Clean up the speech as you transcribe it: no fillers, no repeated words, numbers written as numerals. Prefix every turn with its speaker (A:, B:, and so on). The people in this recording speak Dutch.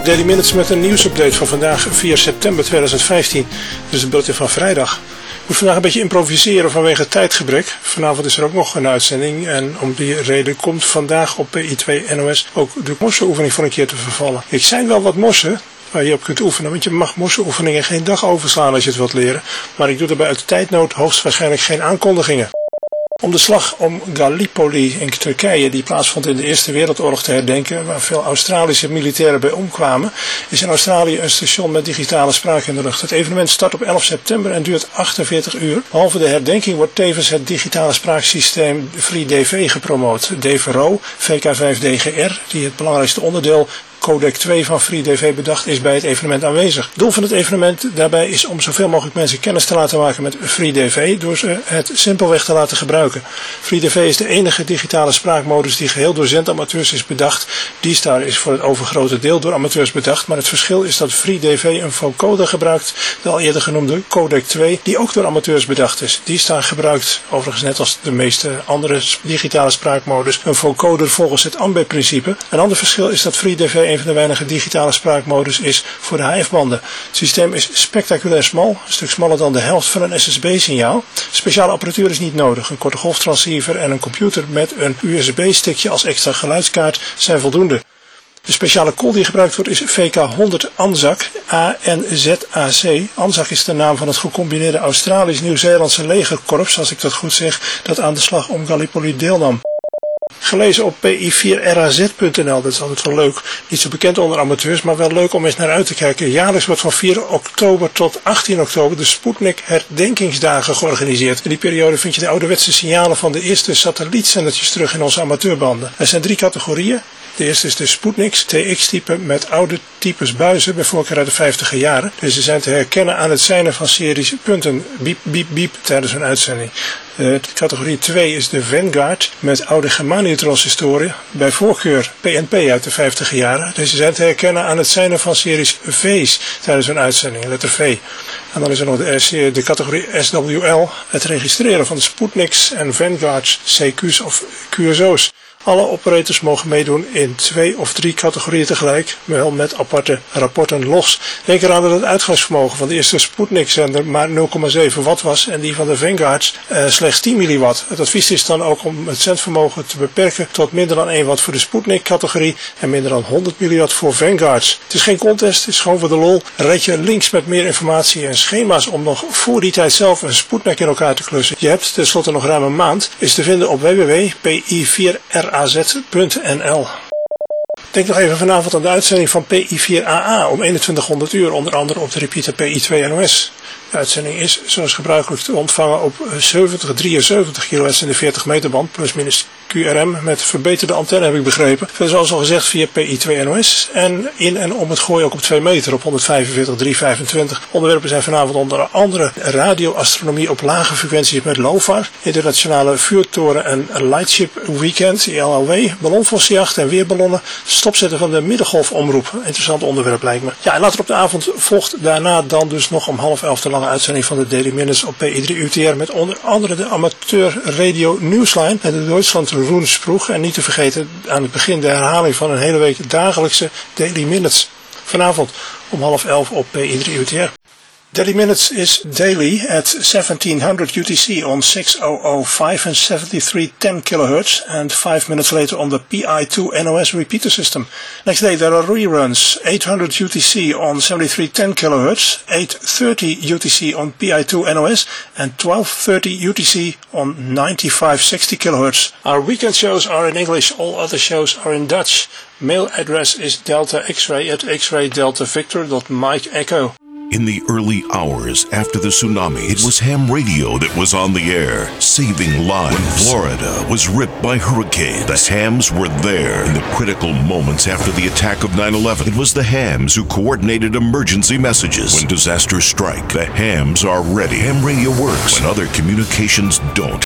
A: Daily Minutes met een nieuwsupdate van vandaag 4 september 2015. Dus een bulletin van vrijdag. Ik moet vandaag een beetje improviseren vanwege tijdgebrek. Vanavond is er ook nog een uitzending en om die reden komt vandaag op PI2 NOS ook de morsenoefening voor een keer te vervallen. Ik zijn wel wat morsen waar je op kunt oefenen, want je mag morsenoefeningen geen dag overslaan als je het wilt leren. Maar ik doe daarbij uit tijdnood hoogstwaarschijnlijk geen aankondigingen. Om de slag om Gallipoli in Turkije, die plaatsvond in de Eerste Wereldoorlog, te herdenken, waar veel Australische militairen bij omkwamen, is in Australië een station met digitale spraak in de lucht. Het evenement start op 11 september en duurt 48 uur. Behalve de herdenking wordt tevens het digitale spraaksysteem FreeDV gepromoot. DVRO, VK5DGR, die het belangrijkste onderdeel Codec 2 van FreeDV bedacht, is bij het evenement aanwezig. Het doel van het evenement daarbij is om zoveel mogelijk mensen kennis te laten maken met FreeDV door ze het simpelweg te laten gebruiken. FreeDV is de enige digitale spraakmodus die geheel door zendamateurs is bedacht. D-Star is voor het overgrote deel door amateurs bedacht, maar het verschil is dat FreeDV een vocoder gebruikt, de al eerder genoemde Codec 2, die ook door amateurs bedacht is. D-Star gebruikt, overigens net als de meeste andere digitale spraakmodus, een vocoder volgens het AMBE-principe. Een ander verschil is dat FreeDV een van de weinige digitale spraakmodus is voor de HF-banden. Het systeem is spectaculair smal, een stuk smaller dan de helft van een SSB-signaal. Speciale apparatuur is niet nodig. Een korte golftransceiver en een computer met een USB-stickje als extra geluidskaart zijn voldoende. De speciale call die gebruikt wordt is VK100 ANZAC, ANZAC. ANZAC is de naam van het gecombineerde Australisch-Nieuw-Zeelandse legerkorps, als ik dat goed zeg, dat aan de slag om Gallipoli deelnam. Gelezen op pi4raz.nl, dat is altijd wel leuk. Niet zo bekend onder amateurs, maar wel leuk om eens naar uit te kijken. Jaarlijks wordt van 4 oktober tot 18 oktober de Sputnik herdenkingsdagen georganiseerd. In die periode vind je de ouderwetse signalen van de eerste satellietzendertjes terug in onze amateurbanden. Er zijn 3 categorieën. De eerste is de Sputniks TX-type met oude types buizen, bij voorkeur uit de 50e jaren. Deze zijn te herkennen aan het seinen van series punten, biep, biep, biep, tijdens een uitzending. De categorie 2 is de Vanguard met oude germanietransistoriën, bij voorkeur PNP uit de 50e jaren. Deze zijn te herkennen aan het seinen van series V's tijdens een uitzending, letter V. En dan is er nog de categorie SWL, het registreren van de Sputniks en Vanguards, CQ's of QSO's. Alle operators mogen meedoen in 2 of 3 categorieën tegelijk, wel met aparte rapporten logs. Denk eraan dat het uitgangsvermogen van de eerste Sputnik-zender maar 0,7 watt was en die van de Vanguards slechts 10 milliwatt. Het advies is dan ook om het zendvermogen te beperken tot minder dan 1 watt voor de Sputnik-categorie en minder dan 100 milliwatt voor Vanguards. Het is geen contest, het is gewoon voor de lol. Red je links met meer informatie en schema's om nog voor die tijd zelf een Sputnik in elkaar te klussen. Je hebt tenslotte nog ruim een maand, is te vinden op www.pi4raz.nl. Denk nog even vanavond aan de uitzending van PI4AA om 2100 uur, onder andere op de repeater PI2 NOS. De uitzending is zoals gebruikelijk te ontvangen op 73 kHz in de 40 meter band, plus minus QRM met verbeterde antenne heb ik begrepen. Zoals al gezegd via PI2 NOS en in en om het gooien ook op 2 meter op 145.325. Onderwerpen zijn vanavond onder andere radioastronomie op lage frequenties met LOFAR, internationale vuurtoren en lightship weekend, ILLW, ballonvossenjacht en weerballonnen, stopzetten van de middengolfomroep. Interessant onderwerp lijkt me. Ja, en later op de avond volgt daarna dan dus nog om 10:30 de lange uitzending van de Daily Minutes op PI3 UTR met onder andere de amateur radio Newsline en de Duitsland Roensproeg. En niet te vergeten aan het begin de herhaling van een hele week dagelijkse Daily Minutes. Vanavond om 10:30 op PI3 UTR. Daily Minutes is daily at 1700 UTC on 6005 and 7310 kHz and 5 minutes later on the PI2 NOS repeater system. Next day there are reruns 800 UTC on 7310 kHz, 830 UTC on PI2 NOS and 1230 UTC on 9560 kHz. Our weekend shows are in English, all other shows are in Dutch. Mail address is delta x-ray at x-ray-delta-victor.mike echo.
B: In the early hours after the tsunami, it was ham radio that was on the air, saving lives. When Florida was ripped by hurricanes, the hams were there. In the critical moments after the attack of 9/11, it was the hams who coordinated emergency messages. When disasters strike, the hams are ready. Ham radio works when other communications don't.